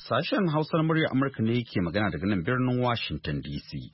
Sashen Hausar murya Amurka ne ke magana daga nan birnin Washington DC.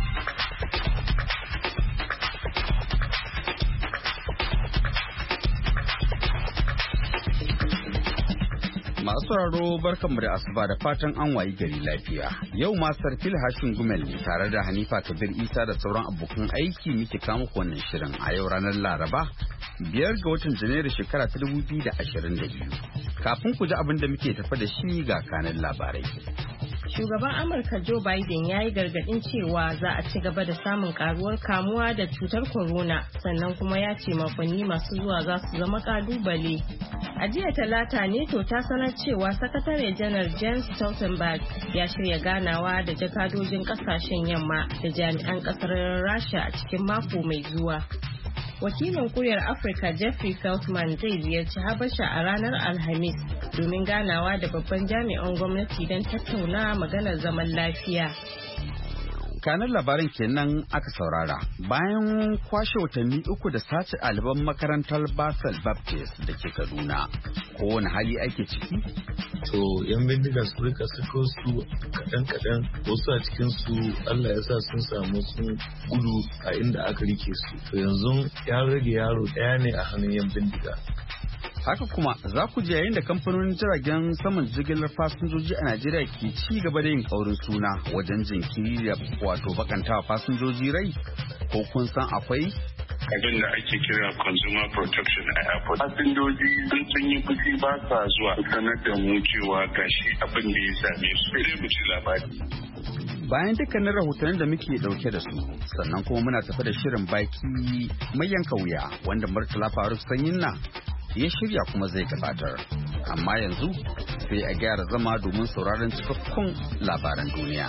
Masu sauraro barkanmu da asuba da fatan an wayi gari lafiya. Yau ma Sarfil Hashin Gumel ne tare da Hanifa Kabir Isa da sauran abokan aiki muke kawo wannan shirin a yau ranar Laraba 5 ga watan Janairu shekara ta 2022. Kafin ku ji abin da muke tafa da shi ga kanan labarai. Shugaban Amurka Joe Biden ya yi gargaɗin cewa za a ci gaba da samun karuwar kamuwa da cutar corona, sannan kuma ya ce makonni masu zuwa za su zama kalubale. A jiya Talata NATO ta sanar cewa Sakatare Janar Jens Stoltenberg ya shirya ganawa da jakadojin kasashen yamma da jami'an kasar Rasha a cikin mako mai zuwa. Wakilin Kuryar Afirka Jeffrey Feltman zai ziyarci Habasha a ranar Alhamis domin ganawa da babban jami'an gwamnati don tattauna maganar zaman lafiya. Kanan labarin kenan aka saurara bayan kwashe watanni 3 da sace ɗaliban makarantar Basel Baptist da ke Kaduna. Kowane hali ake ciki? To yan bindiga su rika sako su kaɗan wasu a cikin su Allah ya sa sun samu sun gudu a inda aka rike su. To yanzu ya rage yaro ɗaya ne a hannun yan bindiga. Haka kuma za ku ji yayin da kamfanonin jiragen saman jigilar fasinjoji a Najeriya ke ci gaba da yin kaurin suna wajen jinkiri da wato bakantawa fasinjoji rai, ko kun san akwai abin da ake kira consumer protection a airport. Fasinjoji sun yi fushi ba sa zuwa sanar da mu cewa gashi abin da ya same su sai mu ci labari. Bayan dukkanin rahotannin da muke dauke da su, sannan kuma muna tafi da shirin baki mai yanka wuya wanda Murtala Faruk Sanyinna ya shirya kuma zai gabatar. Amma yanzu sai a gyara zama domin sauraron cikakkun labaran duniya.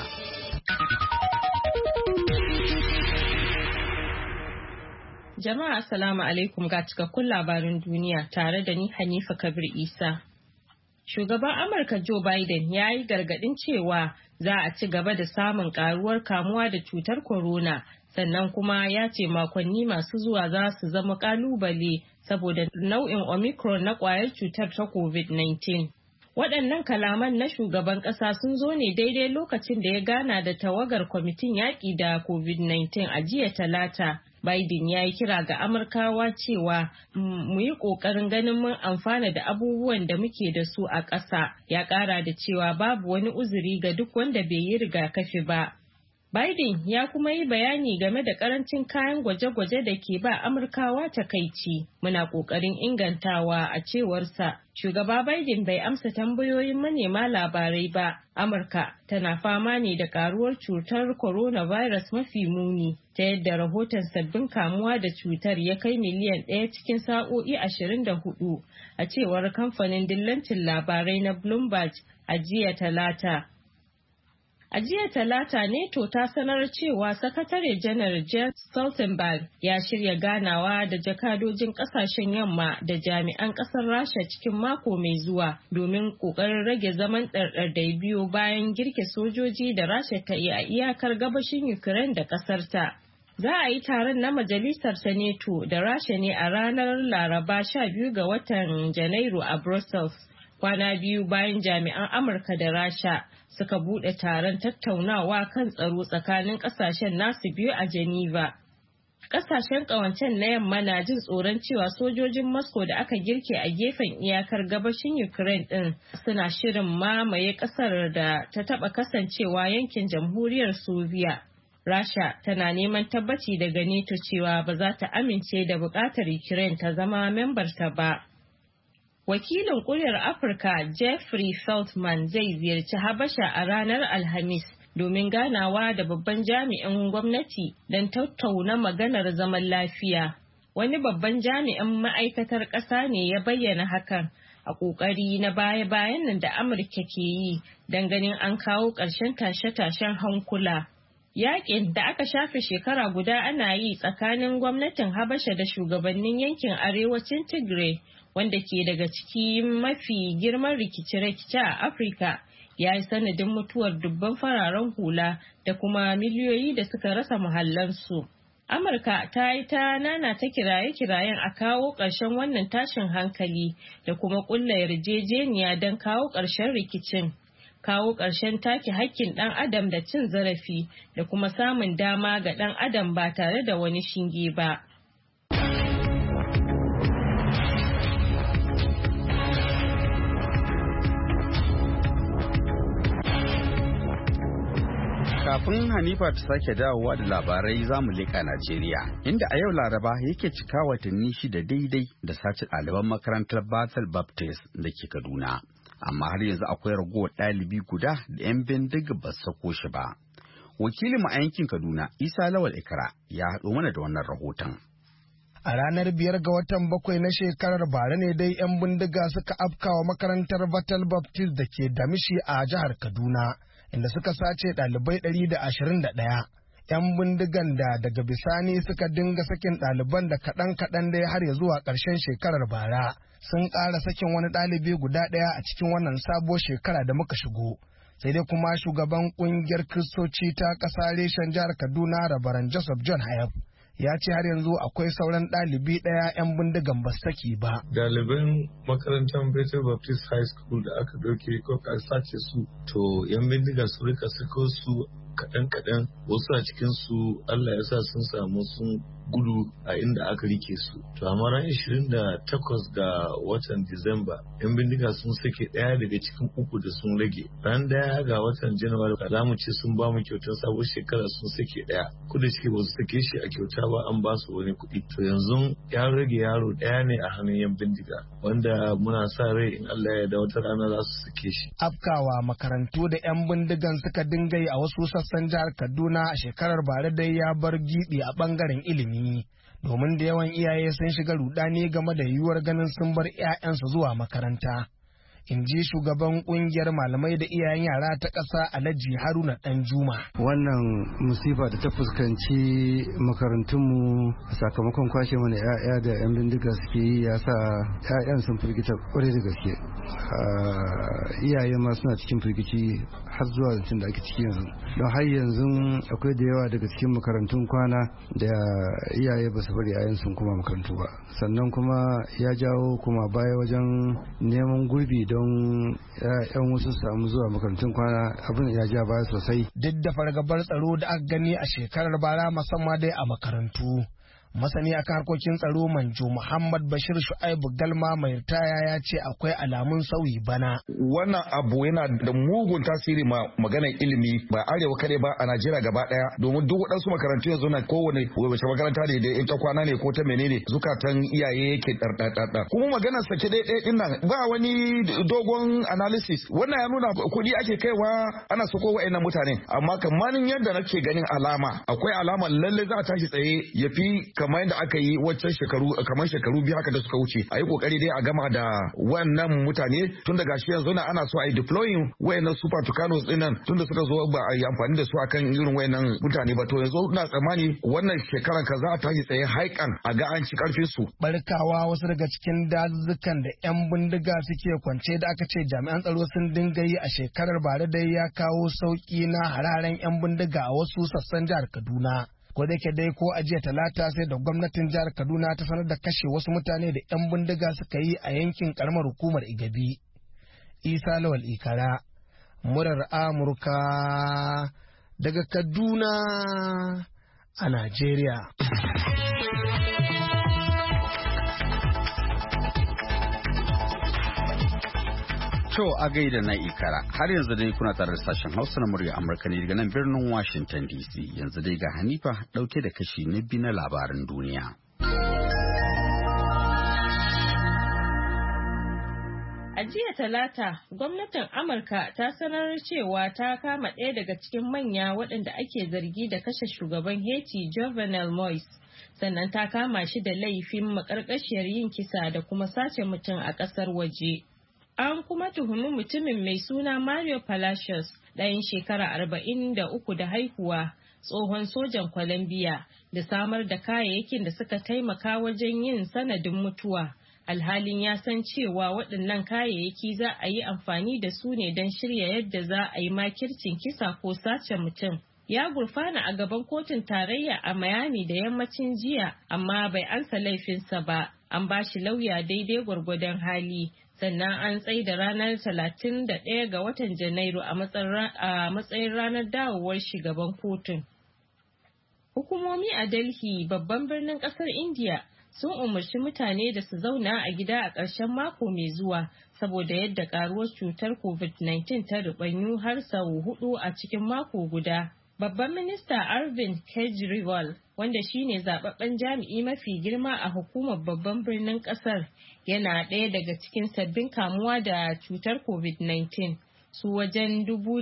Jama'a assalamu alaikum ga cikakkun labarin duniya tare da ni Hanifa Kabir Isa. Shugaban Amurka Joe Biden ya yi gargaɗin cewa za a ci gaba da samun karuwar kamuwa da cutar corona, sannan kuma ya ce makonni masu zuwa za su zama kalubale saboda nau'in Omicron na kwayar cutar ta COVID-19. Waɗannan kalaman na shugaban ƙasa sun zo ne daidai lokacin da ya gana da tawagar kwamitin yaƙi da COVID-19 a jiya Talata. Biden ya yi kira ga Amurkawa cewa mu yi ƙoƙarin ganin mun amfana da abubuwan da muke da su a ƙasa. Ya ƙara da cewa babu wani uzuri ga duk wanda bai yi rigakafi ba. Biden ya kuma yi bayani game da karancin kayan gwaje-gwaje da ke ba Amurkawa takaici. Muna ƙoƙarin ingantawa a cewarsa. Shugaba Biden bai amsa tambayoyin manema labarai ba. Amurka tana fama ne da karuwar cutar coronavirus mafi muni, ta yadda rahoton sabbin kamuwa da cutar ya kai miliyan 1 cikin sa'o'i 24, a cewar kamfanin dillancin labarai na Bloomberg a jiya Talata. A jiya Talata NATO ta sanar cewa Sakatare Janar Jens Stoltenberg ya shirya ganawa da jakadojin kasashen yamma da jami'an kasar Rasha cikin mako mai zuwa domin kokarin rage zaman ɗarɗar biyo bayan girke sojoji da Rasha ta yi a iyakar gabashin Ukraine da kasarta. Za a yi taron na majalisar ta NATO da Rasha ne a ranar Laraba 12 ga watan Janairu a Brussels, kwana biyu bayan jami'an Amurka da Rasha suka bude taron tattaunawa kan tsaro tsakanin kasashen nasu biyu a Geneva. Kasashen kawancen na yamma na jin tsoron cewa sojojin Moscow da aka girke a gefen iyakar gabashin Ukraine din suna shirin mamaye kasar da ta taba kasancewa yankin jamhuriyar Soviet. Rasha tana neman tabbaci daga NATO cewa ba za ta amince da bukatar Ukraine ta zama membarta ba. Wakilin Kuryar Afirka Jeffrey Feltman zai ziyarci Habasha a ranar Alhamis domin ganawa da babban jami'in gwamnati don tattauna maganar zaman lafiya. Wani babban jami'in ma'aikatar ƙasa ne ya bayyana hakan a ƙoƙari na baya-bayan nan da Amurka ke yi don ganin an kawo ƙarshen tashe-tashen hankula. Yaƙin da aka shafe shekara guda ana yi tsakanin gwamnatin Habasha da shugabannin yankin arewacin Tigray, wanda ke daga ciki mafi girman rikice-rikice a Afirka, ya yi sanadin mutuwar dubban fararen hula da kuma miliyoyi da suka rasa muhallansu. Amurka ta yi ta nana ta kiraye-kirayen a kawo ƙarshen wannan tashin hankali da kuma ƙulla yarjejeniya don kawo ƙarshen rikicin. kawo ƙarshen take haƙƙin ɗan adam da cin zarafi da kuma samun dama ga ɗan adam ba tare da wani shinge ba. Kafin Hanifa ta sake dawowa da labarai za mu leƙa Najeriya, inda a yau Laraba yake cika watanni 6 daidai da sace ɗaliban makarantar Bethel Baptist da ke Kaduna. Amma har yanzu akwai ragowar ɗalibi guda da 'yan bindiga ba su sako shi ba. Wakilin mu a yankin Kaduna, Isa Lawal Ikra, ya haɗo mana da wannan rahoton. A ranar 5 ga watan 7 na shekarar bara ne dai 'yan bindiga suka afkawa makarantar Bethel Baptist da ke Damishi a jihar Kaduna, inda suka sace ɗalibai 121. 'Yan bindigan da daga bisani suka dinga sakin ɗaliban da kaɗan-kaɗan dai har ya zuwa ƙarshen shekarar bara. Sun ƙara sakin wani ɗalibi guda ɗaya a cikin wannan sabuwar shekara da muka shigo. Sai dai kuma shugaban ƙungiyar Kiristoci ta ƙasa reshen jihar Kaduna, Rabaran Joseph John Hayab, ya ce har yanzu akwai sauran ɗalibi ɗaya 'yan bindigan ba saki ba. Ɗaliban makarantar Bethel Baptist High School da aka ɗauke ko ka sace su, to 'yan bindiga su rika sako su kaɗan-kaɗan, wasu a cikin su Allah ya sa sun samu sun gudu a inda aka rike su. To amma ran 28 ga watan Disamba, 'yan bindiga sun sake ɗaya daga cikin 3 da sun rage. Ran 1 ga watan Janairu za mu ce sun ba mu kyautar sabon shekara sun sake ɗaya. Kuda shi ba su sake shi a kyauta ba, an ba su wani kuɗi. To yanzu ya rage yaro ɗaya ne a hannun 'yan bindiga, wanda muna sa rai in Allah ya da wata rana za su sake shi. Afkawa makarantu da 'yan bindigan suka dinga yi a wasu sassan jihar Kaduna a shekarar bara dai ya bar gibi a bangaren ilimi, domin da yawan iyaye sun shiga rudani game da yiwuwar ganin sun bar 'ya'yansu zuwa makaranta. In ji shugaban kungiyar malamai da iyayen yara ta ƙasa Alhaji Haruna Danjuma. Wannan musifa da ta fuskanci makarantunmu sakamakon kwashe mana 'ya'ya da 'yan bindiga suke yi ya sa 'ya'yan sun firgita kwarai da gaske. Iyaye ma suna cikin firgici har zuwa zancen da ake ciki yanzu. Don har yanzu akwai da yawa daga cikin makarantun kwana da iyaye ba su bari 'ya'yan sun kuma makarantu ba. Sannan kuma ya jawo kuma baya wajen neman gurbi don yan wasu samu zuwa makarantun kwana, abin ya ja baya sosai. Duk da fargabar tsaro da aka gani a shekarar bara musamman dai a makarantu, masani akan harkokin tsaro Manjo Muhammad Bashir Shu'aibu Galma mai ritaya ya ce akwai alamun sauyi bana. Wannan abu yana da mugun tasiri ma maganar ilimi ba arewa kare ba a Najeriya gaba daya, domin duk waɗansu makarantu yanzu na kowane wace makaranta ne da ta kwana ne ko ta menene zukatan iyaye yake ɗarɗarɗarɗar. Kuma maganar sake ɗaya ɗin nan ba wani dogon analysis, wannan ya nuna kuɗi ake kaiwa ana sako wa'annan mutane, amma kamar yadda nake ganin alama akwai alama lalle za a tashi tsaye ya fi kamar yadda aka yi waccan shekaru biyu haka da suka wuce. A yi kokari dai a gama da wannan mutane tun daga shi yanzu ana so a yi deploying wayannan super tucanos din nan tun da suka zo ba a yi amfani da su akan irin wayannan mutane ba. To yanzu ina tsammani wannan shekaran ka za a tashi tsaye haikan a ga an ci karfin su. Barkawa wasu daga cikin dazuzzukan da 'yan bindiga suke kwance da aka ce jami'an tsaro sun dinga yi a shekarar bara dai ya kawo sauki na hararen 'yan bindiga a wasu sassan jihar Kaduna. Ko da ke dai ko a jiya Talata sai da gwamnatin jihar Kaduna ta sanar da kashe wasu mutane da 'yan bindiga suka yi a yankin karamar hukumar Igabi. Isa Lawal Ikara, murar Amurka daga Kaduna a Najeriya. To a gaida na Ikara, har yanzu dai kuna tare da sashen Hausa na murya Amurka ne daga nan birnin Washington DC. Yanzu dai ga Hanifa dauke da kashi na biyu na labaran duniya. A jiya Talata, gwamnatin Amurka ta sanar cewa ta kama ɗaya daga cikin manya waɗanda ake zargi da kashe shugaban Haiti Jovenel Moise, sannan ta kama shi da laifin maƙarƙashiyar yin kisa da kuma sace mutum a ƙasar waje. An kuma tuhumi mutumin mai suna Mario Palacios, ɗayan shekara 43 da haihuwa, tsohon sojan Colombia, da samar da kayayyakin da suka taimaka wajen yin sanadin mutuwa. Alhalin ya san cewa waɗannan kayayyaki za a yi amfani da su ne don shirya yadda za a yi makircin kisa ko sace mutum. Ya gurfana a gaban kotun tarayya a Miami da yammacin jiya, amma bai ansa laifinsa ba. an ba shi lauya daidai gwargwadon hali, sannan an tsaida ranar 31 ga watan Janairu a matsayin ranar dawowar shugaban kotun. Hukumomi a Delhi, babban birnin kasar India, sun umarci mutane da su zauna a gida a ƙarshen mako mai zuwa saboda yadda karuwar cutar COVID-19 ta rubanyu har sau 4 a cikin mako guda. Babban minista Arvind Kejriwal, wanda shine zababben jami'i mafi girma a hukumar babban birnin kasar, yana ɗaya daga cikin sabbin kamuwa da cutar COVID-19. Su wajen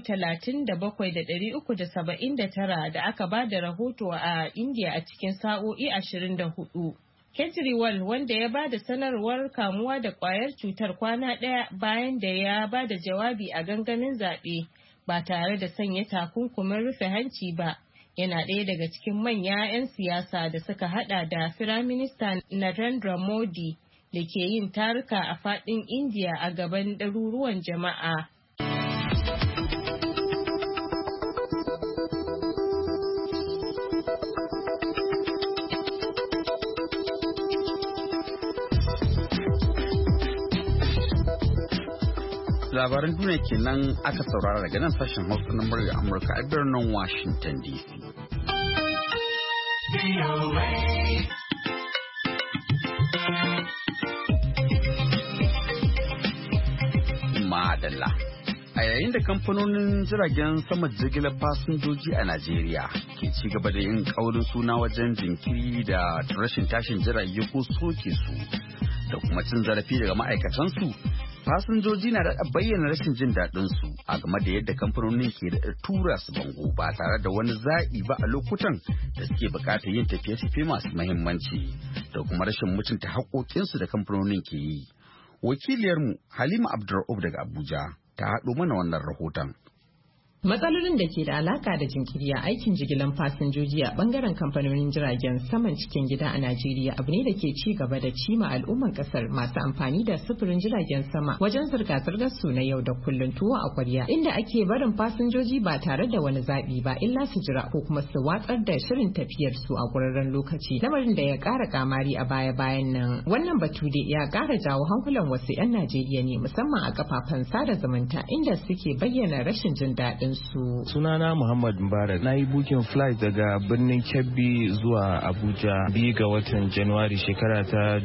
37,379 da aka ba da rahoto a India a cikin sa'o'i 24. Kejriwal, wanda ya ba da sanarwar kamuwa da kwayar cutar kwana ɗaya bayan da ya ba da jawabi a gangamin zaɓe ba tare da sanya takunkumin rufe hanci ba, yana ɗaya daga cikin manya 'yan siyasa da suka hada da Firaminista Narendra Modi da ke yin taruka a faɗin India a gaban ɗaruruwan jama'a. Labaran duniya kenan aka saurara daga nan sashen Hausa na murya Amurka a birnin Washington DC. Madalla. A yayin da kamfanonin jiragen sama jigilar fasinjoji a Najeriya ke ci gaba da yin kaurin suna wajen jinkiri da rashin tashin jirage ko soke su da kuma cin zarafi daga ma'aikatansu, fasinjoji na da bayyana rashin jin daɗin su a game da yadda kamfanonin ke da tura su bango ba tare da wani za'i ba a lokutan da suke buƙatar yin tafiye-tafiye masu muhimmanci da kuma rashin mutunta haƙoƙinsu da kamfanonin ke yi. Wakiliyarmu Halima Abdur'ub daga Abuja ta haɗo mana wannan rahoton. Matsalolin da ke da alaka da jinkiri a aikin jigilan fasinjoji a bangaren kamfanonin jiragen saman cikin gida a Najeriya abu ne da ke ci gaba da cima al'umman kasar masu amfani da sufurin jiragen sama wajen zirga-zirgar su na yau da kullun tuwo a kwarya, inda ake barin fasinjoji ba tare da wani zaɓi ba illa su jira ko kuma su watsar da shirin tafiyar su a ƙurarren lokaci, lamarin da ya ƙara kamari a baya-bayan nan. Wannan batu dai ya ƙara jawo hankulan wasu 'yan Najeriya ne musamman a kafafen sada zumunta inda suke bayyana rashin jin daɗin su. Sunana Muhammad Mubarak, na yi bukin flight daga birnin Kebbi zuwa Abuja 2 ga watan Januwari shekara ta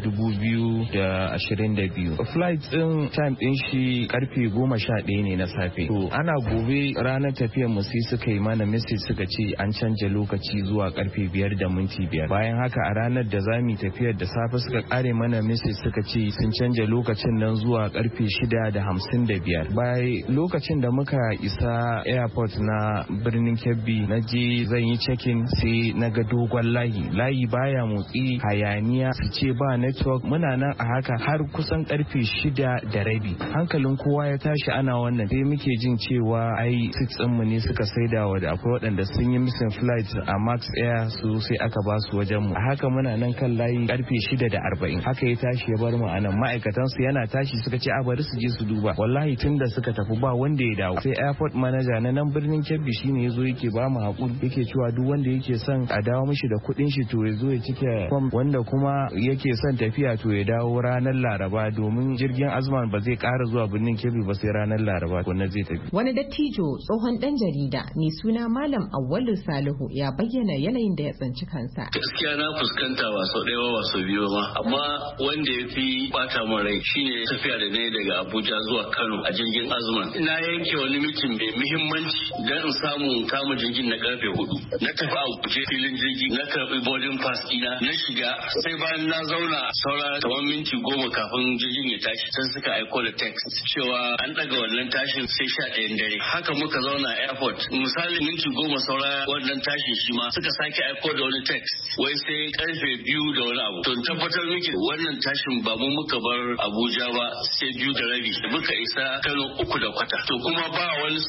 2022. Flight din time din shi karfe 11 ne na safe. To ana gobe ranar tafiyar mu sai suka yi mana message suka ce an canja lokaci zuwa karfe 5:05. Bayan haka a ranar da zamu tafiyar da safe suka kare mana message suka ce sun canja lokacin nan zuwa karfe 6:55. Bayan lokacin da muka isa airport na birnin Kebbi na je zan yi check-in sai na ga dogon layi baya motsi, hayaniya, su ce ba network. Muna nan a haka har kusan karfe 6:30. Hankalin kowa ya tashi ana wannan, sai muke jin cewa ai seats mu ne suka saida wa da akwai waɗanda sun yi missing flight a Max Air su sai aka ba su wajen mu. A haka muna nan kan layi karfe 6:40 haka ya tashi ya bar mu anan. Ma'aikatan su yana tashi suka ce a bari su je su duba. Wallahi tunda suka tafi ba wanda ya dawo. Sai airport manager na nan birnin Kebbi shine yazo yake ba mu hakuri, yake cewa duk wanda yake son a dawo mishi da kuɗin shi to ya zo ya cike form, wanda kuma yake son tafiya to ya dawo ranar Laraba domin jirgin Azman ba zai ƙara zuwa birnin Kebbi ba sai ranar Laraba wannan zai tafi. Wani dattijo tsohon dan jarida mai suna Malam Awwalu Salihu ya bayyana yanayin da ya tsinci kansa. Gaskiya na fuskanta ba sau ɗaya ba sau biyu ba, amma wanda ya fi bata min rai shine tafiya da ne daga Abuja zuwa Kano a jirgin Azman. Na yanke wani mitin mai muhimmanci dan in samu kama jirgin na karfe 4. Na tafi a guje filin jirgi, na karbi boarding pass ina, na shiga, sai bayan na zauna saura kamar minti 10 kafin jirgin ya tashi sai suka aiko da text cewa an daga wannan tashin sai 11 dare. Haka muka zauna a airport, misali minti 10 saura wannan tashin shi ma suka sake aiko da wani text wai sai karfe 2 da wani abu. To tabbatar miki wannan tashin ba mu muka bar Abuja ba sai 2:30 muka isa Kano 3:15. To kuma ba wani sannu ba na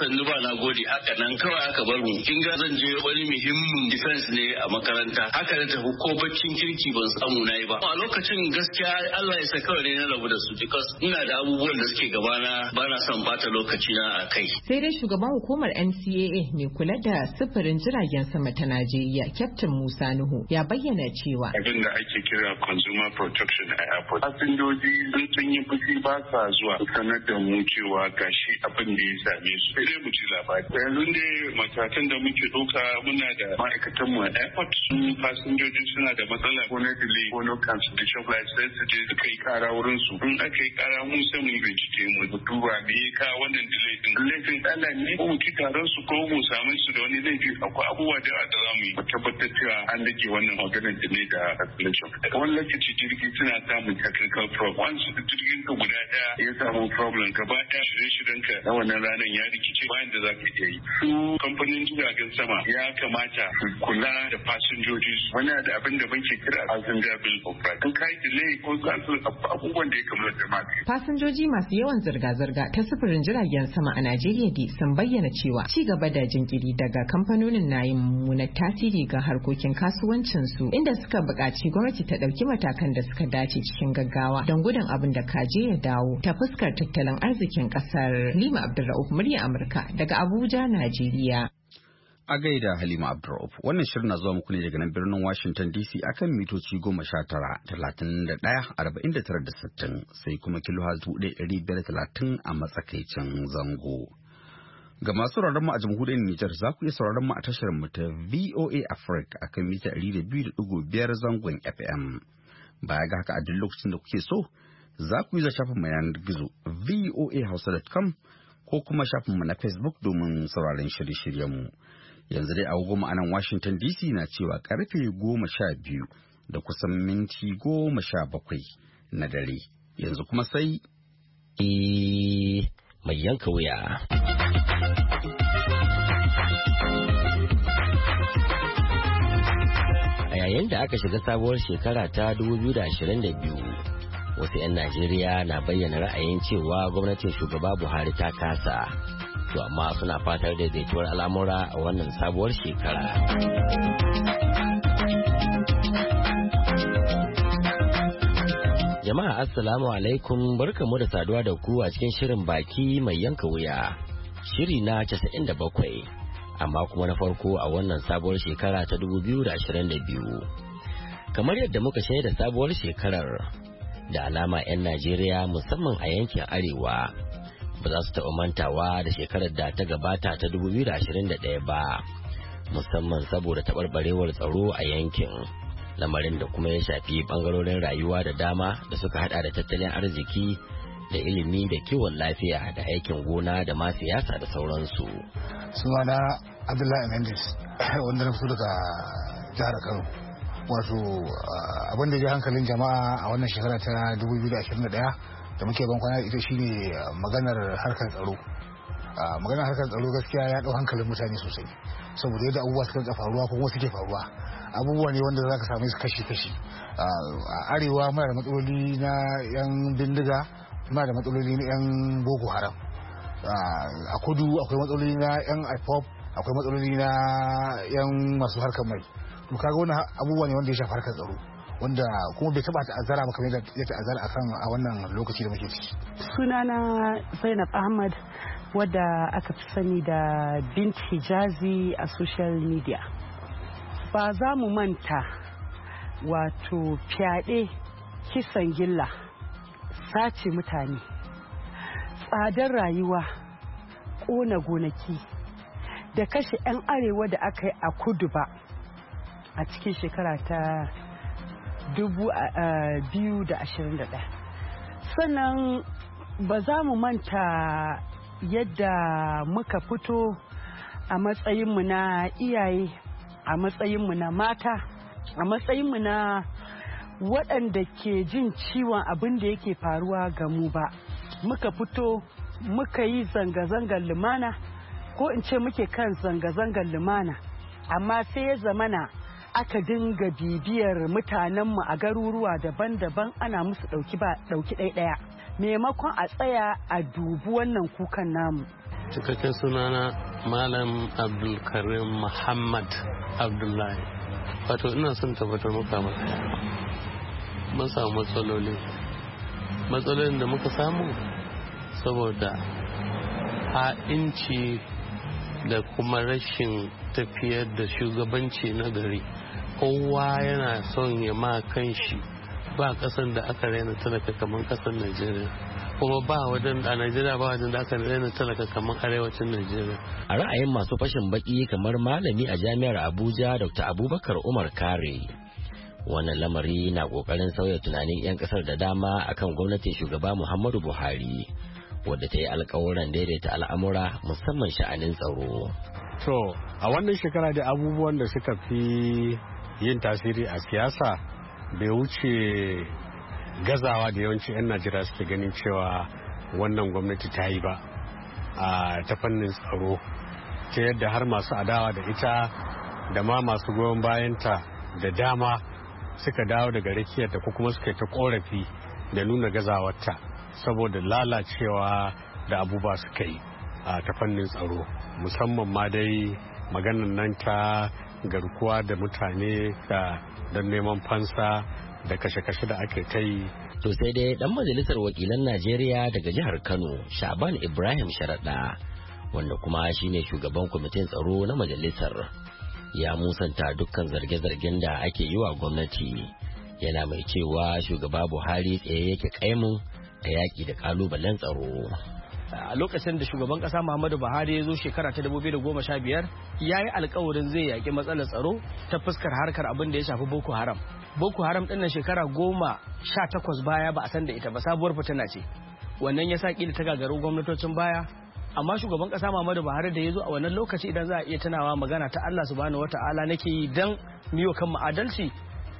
na gode haka nan kawai aka bar mu kin ga zan je wani muhimmin defense ne a makaranta haka da tafi ko baccin kirki ban samu nayi ba a lokacin gaskiya Allah ya sa kawai ne na rabu da su because ina da abubuwan da suke gabana bana son bata lokaci na a kai. Sai dai shugaban hukumar NCAA mai kula da sufurin jiragen sama ta Najeriya Captain Musa Nuhu ya bayyana cewa abin da ake kira consumer protection a airport fasinjoji sun yi fushi ba sa zuwa sanar da mu cewa gashi abin da ya same su sai dai mu ci labari yanzu dai matakan da muke ɗauka muna da ma'aikatan mu a airport su fasinjoji suna da matsala ko na delay ko na cancellation flight sai su je su kai kara wurin su in aka yi kara mu sai mu bincike mu duba me ya kawo wannan delay din laifin Allah ne ko mu ci taron su ko mu samu su da wani laifi akwai abubuwa da za mu yi mu tabbatar cewa an dake wannan maganar delay da cancellation wani lokaci jirgi suna samun technical problem once jirgin ka guda daya ya samu problem gaba daya shirye-shiryen ka na wannan ranar ya rikice bayan da za ka iya yi su kamfanin jiragen sama ya kamata su kula da fasinjoji wani da abin da muke kira passenger bill of rights in kai delay ko cancel abubuwan da ya kamata da maka fasinjoji masu yawan zirga-zirga ta sufurin jiragen sama a Najeriya dai sun bayyana cewa ci gaba da jinkiri daga kamfanonin na yin mummunar tasiri ga harkokin kasuwancin su inda suka buƙaci gwamnati ta ɗauki matakan da suka dace cikin gaggawa don gudun abin da kaje ya dawo ta fuskar tattalin arzikin ƙasar. Halima Abdulrauf murya Amurka daga Abuja, Najeriya. A gaida Halima Abdulrauf, wannan shirin na zuwa muku ne daga nan birnin Washington DC akan mitoci 19-31-49-60 sai kuma kilohertz 1530 a matsakaicin zango. Ga masu sauraron mu a jamhuriyar Nijar za ku iya sauraron mu a tashar mu ta VOA Africa akan mita 200.5 zangon FM. Baya ga haka a duk lokacin da kuke so za ku yi shafin mu yanar gizo voahausa.com ko kuma shafin mu na Facebook domin sauraron shirye-shiryen mu. Yanzu dai agogo mu a nan Washington DC na cewa karfe 12 da kusan minti 17 na dare. Yanzu kuma sai mai yanka wuya. A yayin da aka shiga sabuwar shekara ta 2022, wasu 'yan Najeriya na bayyana ra'ayin cewa gwamnatin shugaba Buhari ta kasa. To amma suna fatar daidaituwar al'amura a wannan sabuwar shekara. Jama'a assalamu alaikum, barkamu da saduwa da ku a cikin shirin baki mai yanka wuya. Shiri na 97, amma kuma na farko a wannan sabuwar shekara ta 2022. Kamar yadda muka shaida sabuwar shekarar, da alama 'yan Najeriya musamman a yankin Arewa ba za su taɓa mantawa da shekarar da ta gabata ta 2021 ba, musamman saboda taɓarɓarewar tsaro a yankin. Lamarin da kuma ya shafi bangarorin rayuwa da dama da suka hada da tattalin arziki da ilimi da kiwon lafiya da aikin gona da ma siyasa da sauransu. Sunana Abdullahi Mendes wanda na fito daga jihar Kano. Wato abin da ya hankalin jama'a a wannan shekara ta 2021 da muke ban kwana ita shine maganar harkar tsaro. Maganar harkar tsaro gaskiya ya dau hankalin mutane sosai saboda yadda abubuwa suka faruwa ko suke faruwa. Abubuwa ne wanda za ka same su kashi-kashi. A arewa muna da matsaloli na 'yan bindiga, muna da matsaloli na 'yan boko haram. A kudu akwai matsaloli na 'yan IPOP, akwai matsaloli na 'yan masu harkar mai. To kaga wani abubuwa ne wanda ya shafi harkar tsaro, wanda kuma bai taba ta'azzara ba kamar yadda ya ta'azzara akan a wannan lokaci da muke ciki. Sunana Zainab Ahmad, wadda aka fi sani da Bint Hijazi a social media. Ba za mu manta wato fyaɗe, kisan gilla, sace mutane, tsadar rayuwa, ƙona gonaki da kashe 'yan arewa da aka yi a kudu ba a cikin shekara ta 2021. Sannan ba za mu manta yadda muka fito a matsayinmu na iyaye, a matsayinmu na mata, a matsayinmu na waɗanda ke jin ciwon abin da yake faruwa ga mu ba. Muka fito muka yi zanga-zangar lumana, ko in ce muke kan zanga-zangar lumana, amma sai ya zamana aka dinga bibiyar mutanenmu a garuruwa daban-daban ana musu ɗauki ɗaiɗaya, maimakon a tsaya a dubi wannan kukan namu. Cikakken sunana Malam Abdulkarim Muhammad Abdullahi. Wato ina son tabbatar maka mun samu matsalolin da muka samu saboda ha'inci da kuma rashin tafiyar da shugabanci na gari. Kowa yana son ya ma kanshi, ba kasan da aka raina talaka kamar kasar Najeriya, kuma ba wajen a Najeriya ba wajen da aka raina talaka kamar arewacin Najeriya. A ra'ayin masu fashin baki kamar malami a jami'ar Abuja Dr. Abubakar Umar Kare, wannan lamari na kokarin sauya tunanin 'yan kasar da dama akan gwamnatin shugaba Muhammadu Buhari, wadda ta yi alkawuran daidaita al'amura musamman sha'anin tsaro. To, a wannan shekara da abubuwan da suka fi yin tasiri a siyasa bai wuce gazawa da yawanci 'yan Najeriya suke ganin cewa wannan gwamnati ta yi ba a ta fannin tsaro, ta yadda har masu adawa da ita da ma masu goyon bayanta da dama suka dawo daga rakiyarta ko kuma suka yi ta korafi da nuna gazawarta saboda lalacewa da abubuwa suka yi a ta fannin tsaro, musamman ma dai maganan nan ta garkuwa da mutane da don neman fansa da kashe-kashe da ake ta yi. To sai dai dan majalisar wakilan Najeriya daga jihar Kano, Shaban Ibrahim Sharaɗa, wanda kuma shine shugaban kwamitin tsaro na majalisar, ya musanta dukkan zarge-zargen da ake yi wa gwamnati, yana mai cewa shugaba Buhari tsaye yake kaimun a yaƙi da ƙalubalen tsaro. A lokacin da shugaban kasa Muhammadu Buhari ya zo shekara ta 2015 ya yi alkawarin zai yaƙi matsalar tsaro ta fuskar harkar abin da ya shafi Boko Haram. Boko Haram ɗin shekara 18 baya ba a san da ita ba, sabuwar fitina ce. Wannan ya sa ƙila ta gagaru gwamnatocin baya. Amma shugaban kasa Muhammadu Buhari da ya zo a wannan lokaci, idan za a iya tunawa, magana ta Allah subhanahu wata'ala nake yi dan miyo kan adalci,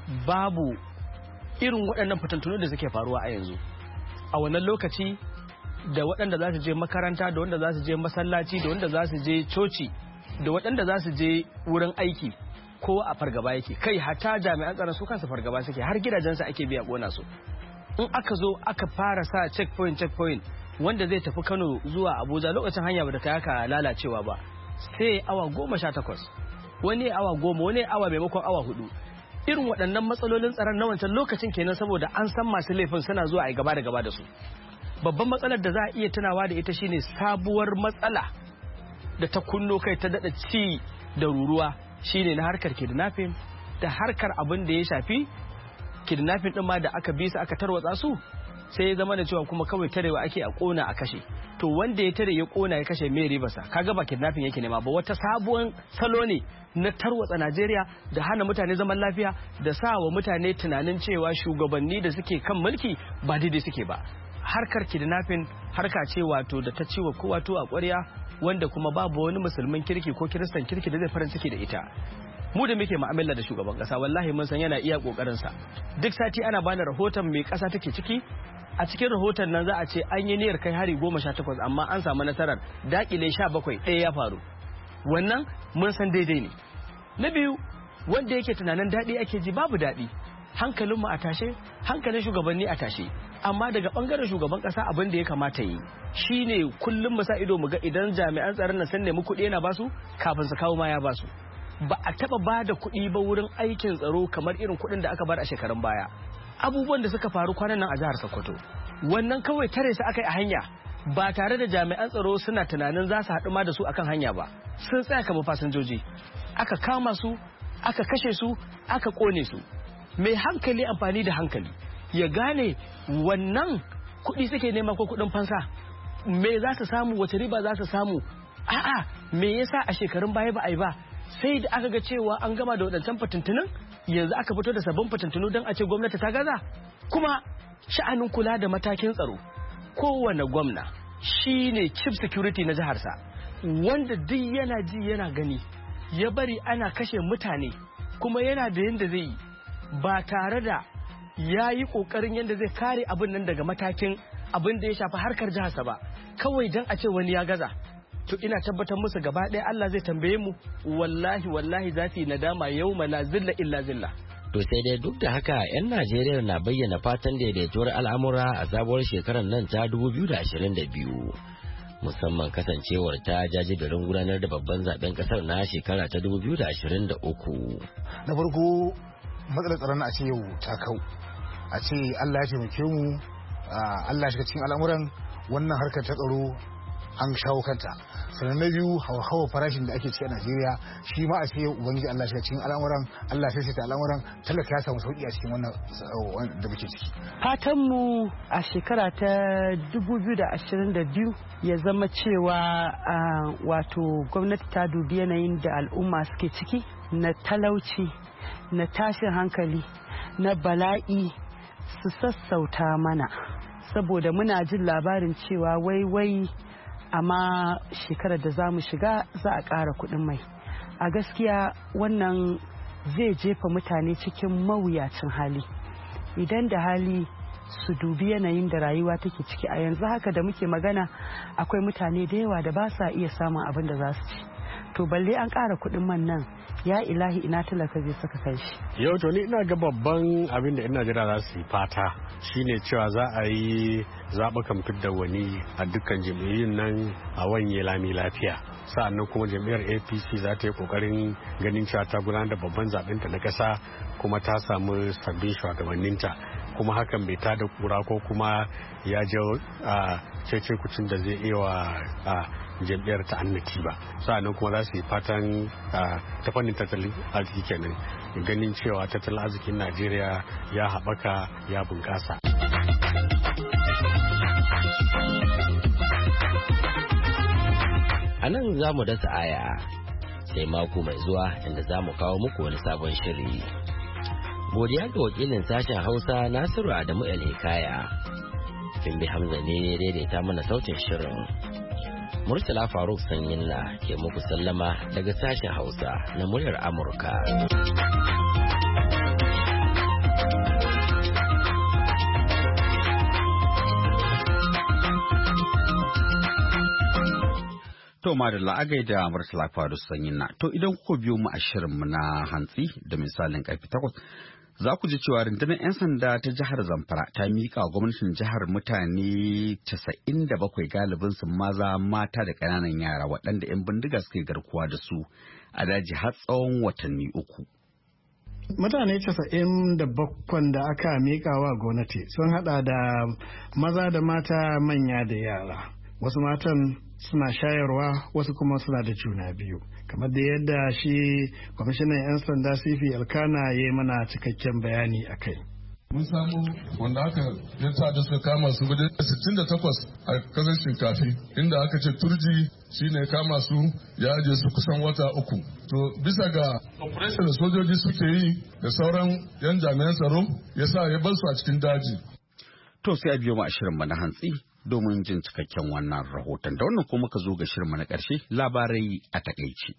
babu irin waɗannan fitintunu da suke faruwa a yanzu. A wannan lokaci da waɗanda za su je makaranta, da wanda za su je masallaci, da wanda za su je coci, da waɗanda za su je wurin aiki, ko a fargaba yake. Kai hata jami'an tsaron su kansu fargaba suke, har gidajensu ake biya kona su. In aka zo aka fara sa checkpoint wanda zai tafi Kano zuwa Abuja, lokacin hanya ba da ta yaka lalacewa ba, sai awa 18, wani awa 10, wani awa maimakon awa 4. Irin waɗannan matsalolin tsaron na wancan lokacin kenan, saboda an san masu laifin suna zuwa a gaba da gaba da su. Babban matsalar da za a iya tunawa da ita shine sabuwar matsala da ta kunno kai ta dada ci da ruruwa, shine na harkar kidnapping da harkar abin da ya shafi kidnapping din ma da aka bi su aka tarwatsa su, sai ya zama da cewa kuma kawai tarewa ake a kona a kashe. To wanda ya tare ya kona ya kashe mai ribarsa, kaga ba kidnapping yake nema ba, wata sabuwar salo ne na tarwatsa Najeriya da hana mutane zaman lafiya, da sa wa mutane tunanin cewa shugabanni da suke kan mulki ba daidai suke ba. Harkar kidnapping harka ce wato da ta ciwa kowa to a ƙwarya, wanda kuma babu wani musulmin kirki ko kiristan kirki da zai farin ciki da ita. Mu da muke mu'amala da shugaban kasa, wallahi mun san yana iya kokarin sa. Duk sati ana bani rahoton me kasa take ciki. A cikin rahoton nan za a ce an yi niyyar kai hari 18, amma an samu nasarar dakile 17, ɗaya ya faru. Wannan mun san daidai ne. Na biyu, wanda yake tunanin daɗi ake ji, babu daɗi. Hankalinmu a tashe, hankalin shugabanni a tashe. Amma daga bangaren shugaban kasa abin da ya kamata yi shine kullum mu sa ido mu ga idan jami'an tsaron nan sun nemi kuɗi yana basu, kafin su kawo ma ya basu. Ba a taba ba da kuɗi ba wurin aikin tsaro kamar irin kuɗin da aka bar a shekarun baya. Abubuwan da suka faru kwanan nan a jihar Sokoto, wannan kawai tare su aka yi a hanya ba tare da jami'an tsaro suna tunanin za su haɗu ma da su akan hanya ba. Sun tsaya kamar fasinjoji, aka kama su, aka kashe su, aka kone su. Mai hankali amfani da hankali ya gane wannan kuɗi suke nema ko kuɗin fansa, me za su samu, wace riba za su samu. A'a, me yasa a shekarun baya ba a yi ba, sai da aka ga cewa an gama da waɗancan fitintunan, yanzu aka fito da sabbin fitintunu don a ce gwamnati ta gaza. Kuma sha'anin kula da matakin tsaro, kowane gwamna shine chief security na jiharsa, wanda duk yana ji yana gani ya bari ana kashe mutane, kuma yana da yanda zai yi ba tare da ya yi ƙoƙarin yadda zai kare abin nan daga matakin abin da ya shafi harkar jiharsa ba, kawai don a ce wani ya gaza. To ina tabbatar musu gaba ɗaya Allah zai tambaye mu, wallahi za su yi nadama yawma la zilla illa zilla. To sai dai duk da haka 'yan Najeriya na bayyana fatan daidaituwar al'amura a sabuwar shekarar nan ta 2022. musamman kasancewar ta jajibirin gudanar da babban zaben kasar na shekara ta 2023. Na farko matsalar tsaron a ce yau ta kau, a ce Allah ya taimake mu, Allah ya shiga cikin al'amuran wannan harkar ta tsaro an shawo kanta. Sannan na biyu hawa farashin da ake ci a Najeriya shi ma a ce ubangiji Allah shiga cikin al'amuran, Allah ya sai al'amuran, talaka ya samu sauki a cikin wannan da muke ciki. Fatan mu a shekara ta 2022 ya zama cewa wato gwamnati ta dubi yanayin da al'umma suke ciki na talauci, na tashin hankali, na bala'i, su sassauta mana, saboda muna jin labarin cewa wai amma shekarar da za mu shiga za a ƙara kuɗin mai. A gaskiya wannan zai jefa mutane cikin mawuyacin hali. Idan da hali su dubi yanayin da rayuwa take ciki a yanzu haka da muke magana, akwai mutane da yawa da ba sa iya samun abin da za su ci. To balle an ƙara kuɗin man nan, ya ilahi ina talaka zai saka kanshi. Yau to ni ina ga babban abin da ina jira za su yi fata shine cewa za a yi zaɓukan fidda wani a dukkan jam'iyyun nan a wanye lami lafiya. Sa'annan kuma jam'iyyar APC za ta yi kokarin ganin cewa ta gudanar da babban zaɓenta na ƙasa kuma ta samu sabbin shugabanninta, kuma hakan bai tada kura ko kuma ya jawo cece kucin da zai iya wa jam'iyyar ta annati ba. Sa'annan kuma za su yi fatan ta fannin tattalin arziki kenan, ganin cewa tattalin arzikin Najeriya ya haɓaka ya bunƙasa. A nan za mu dasa aya sai mako mai zuwa inda za mu kawo muku wani sabon shiri. Godiya ga wakilin sashen Hausa Nasiru Adamu El-Hikaya. Fimbi Hamza ne daidaita mana sautin shirin. Murtala Faruk Sanyinna ke muku sallama daga sashen Hausa na muryar Amurka. To madalla a gaida Murtala Faruk Sanyinna. To idan kuka biyo mu a shirinmu na hantsi da misalin karfe 8, za ku ji cewa rundunar 'yan sanda ta jihar Zamfara ta miƙa gwamnatin jihar mutane 97 galibin su maza, mata da ƙananan yara waɗanda 'yan bindiga suka yi garkuwa da su a daji har tsawon watanni 3. Mutane 97 da aka miƙa wa gwamnati sun hada da maza da mata, manya da yara. Wasu matan suna shayarwa, wasu kuma suna da juna biyu. Kamar da yadda shi kwamishinan 'yan sanda Sifi Alkana ya yi mana cikakken bayani a kai. Mun samu wanda aka yanta da suka kama su guda 68 a kasar Shinkafi, inda aka ce Turji shine kama su ya ajiye su kusan wata 3. To bisa ga operation da sojoji suke yi da sauran 'yan jami'an tsaro ya sa ya bar su a cikin daji. To sai a biyo mu a shirin na hantsi domin jin cikakken wannan rahoton. Da wannan kuma ka zo ga shirin na ƙarshe, labarai a takaici.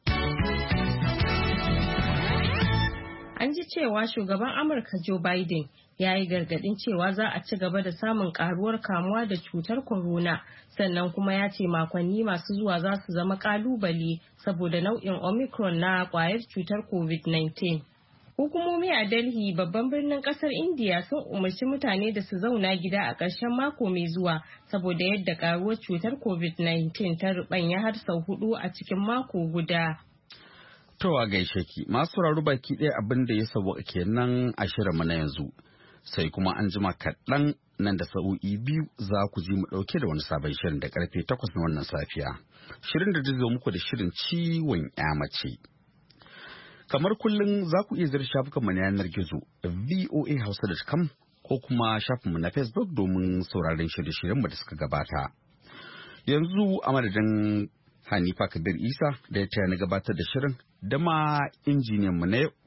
An ji cewa shugaban Amurka Joe Biden ya yi gargadin cewa za a ci gaba da samun karuwar kamuwa da cutar corona, sannan kuma ya ce makonni masu zuwa za su zama kalubale saboda nau'in Omicron na kwayar cutar COVID-19. Hukumomi a Delhi, babban birnin kasar India, sun umarci mutane da su zauna gida a ƙarshen mako mai zuwa saboda yadda karuwar cutar COVID-19 ta rubanya har sau 4 a cikin mako guda. To a gaishe ki, masu sauraro baki ɗaya abin da ya sauka kenan a shirinmu na yanzu. Sai kuma an jima kaɗan nan da sa'o'i 2 za ku ji mu ɗauke da wani sabon shirin da karfe 8 na wannan safiya. Shirin da zai zo muku da shirin ciwon mace. Kamar kullum za ku iya zira shafukanmu na yanar gizo voahausa.com ko kuma shafinmu na Facebook domin sauraron shirye-shiryenmu da suka gabata. Yanzu a madadin Hanifa Kabir Isa da ya taya na gabatar da shirin da ma injiniyanmu na yau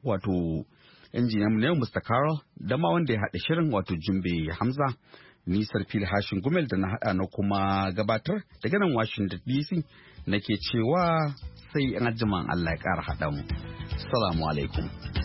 Mr. Carol da ma wanda ya haɗa shirin wato Jumbe Hamza, nisar fili hashin gumel da na haɗa na kuma gabatar daga nan Washington DC nake cewa sai an ajiman Allah ya ƙara haɗa mu. Assalamu alaikum.